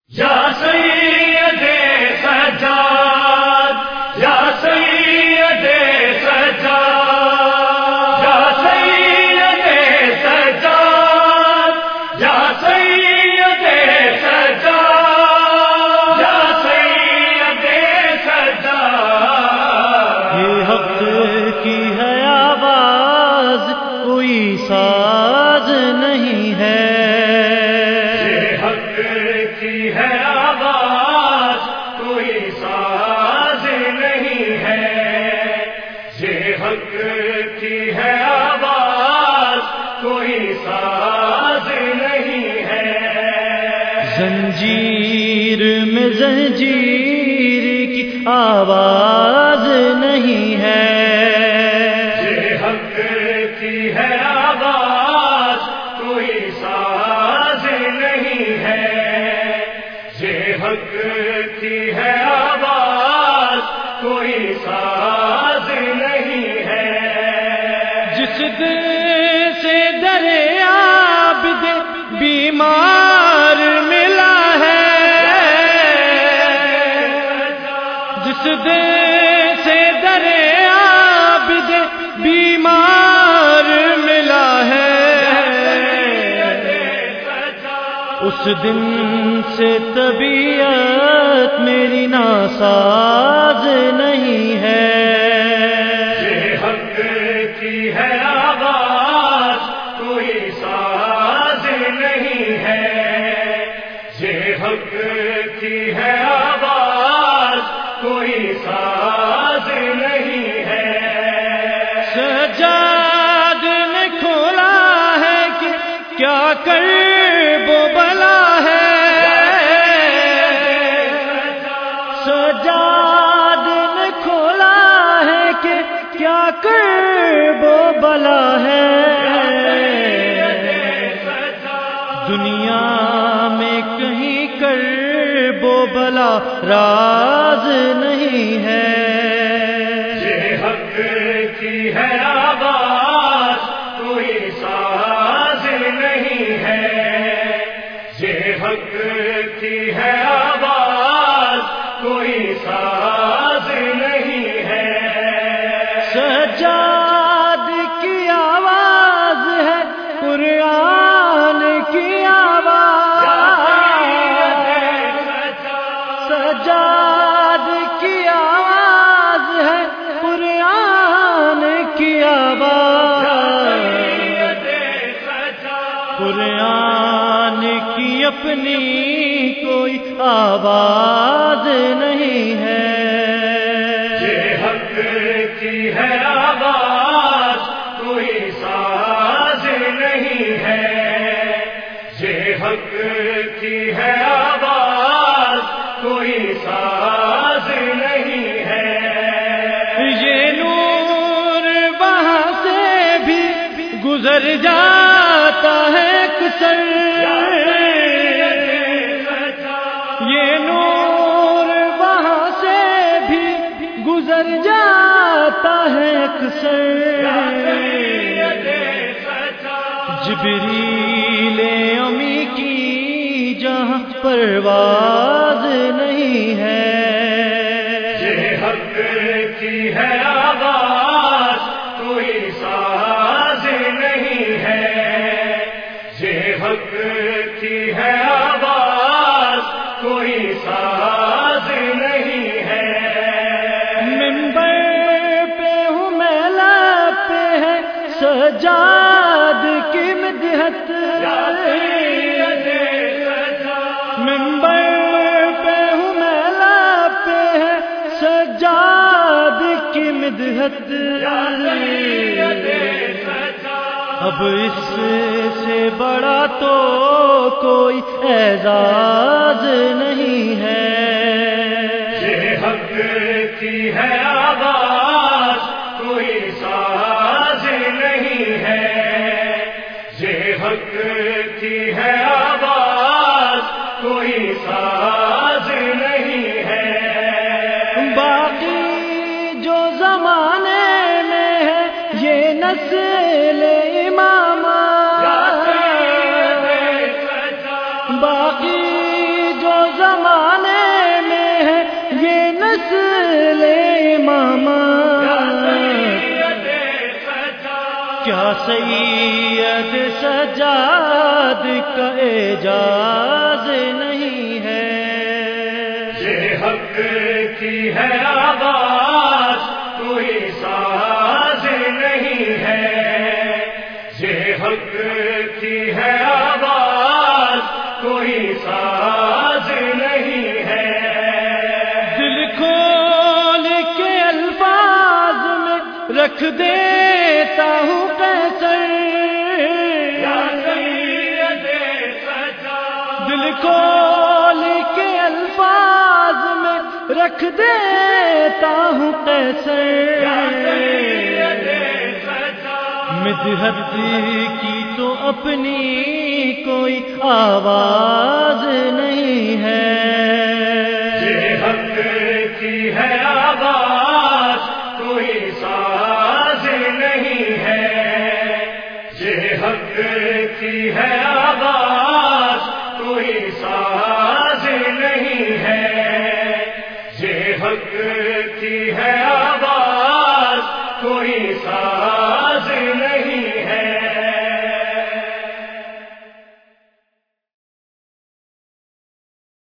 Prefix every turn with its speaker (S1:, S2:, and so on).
S1: یا سید سجاد یا سید سجاد یا سید سجاد یا سید سجاد یا سید سجاد
S2: یہ حق کی ہے آواز کوئی ساز نہیں ہے،
S1: ہے آواز کوئی ساز نہیں ہے، یہ حق کی ہے آواز کوئی ساز نہیں ہے۔
S2: زنجیر میں زنجیر کی آواز نہیں ہے،
S1: یہ حق کی ہے آواز کوئی ساز نہیں ہے، یہ حق کی ہے آواز کوئی ساز نہیں ہے۔
S2: جس دل سے دریاب بیمار ملا ہے، جس دل سے دریاب بیمار ملا ہے، اس دن سے طبیعت میری ناساز نہیں ہے۔
S1: یہ حق کی ہے آواز کوئی ساز نہیں ہے، یہ حق کی ہے آواز کوئی ساز نہیں ہے۔
S2: سجاد نے کھولا ہے کہ کیا کر وہ بلا ہے، سجاد نے کھولا ہے کہ کیا کر وہ بلا ہے۔ دنیا میں کہیں کر وہ بلا راز نہیں ہے،
S1: یہ حق کی ہے آواز کوئی ساز نہیں ہے، یہ حق کی ہے آواز کوئی ساز نہیں ہے۔
S2: سجاد کی آواز ہے قرآن کی آواز، سجاد کی آواز ہے قرآن کی آواز، قرآن کی اپنی کوئی آواز نہیں ہے۔
S1: یہ حق کی ہے آواز کوئی ساز نہیں ہے، یہ حق کی ہے آواز کوئی ساز نہیں ہے۔
S2: یہ نور وہاں سے بھی گزر جاتا ہے اکثر، یہ نور وہاں سے بھی گزر جاتا ہے اکثر، جبریل امی کی جہاں پرواز نہیں ہے۔
S1: یہ حق کی ہے آواز کوئی ساز نہیں ہے، یہ حق کی ہے آواز کوئی ساز نہیں ہے۔
S2: منبر پہ ہوں میں پہ ہے سجاد کی مدحت، منبر پہ ہوں میں پہ ہے سجاد کی مدحت، اب اس سے بڑا تو کوئی اعزاز نہیں ہے۔
S1: یہ حق کی ہے آواز کوئی ساز نہیں ہے، یہ حق کی ہے آواز کوئی ساز نہیں ہے۔
S2: باقی جو زمانے میں ہے یہ نسل امام، باقی جو سید سجاد کا اعجاز نہیں ہے،
S1: یہ حق کی ہے آواز کوئی ساز نہیں ہے، یہ حق کی ہے آواز کوئی ساز نہیں ہے۔
S2: دل کھول کے الفاظ میں رکھ دیتا ہوں قیصر،
S1: یا سید سجاد،
S2: دل کھول کے الفاظ میں رکھ دیتا ہوں قیصر،
S1: یا سید سجاد،
S2: مدحت کی تو اپنی کوئی آواز نہیں ہے،
S1: یہ حق کی ہے آواز کوئی ساز نہیں ہے، یہ حق کی ہے آواز کوئی ساز نہیں ہے، یہ حق کی ہے آواز کوئی ساز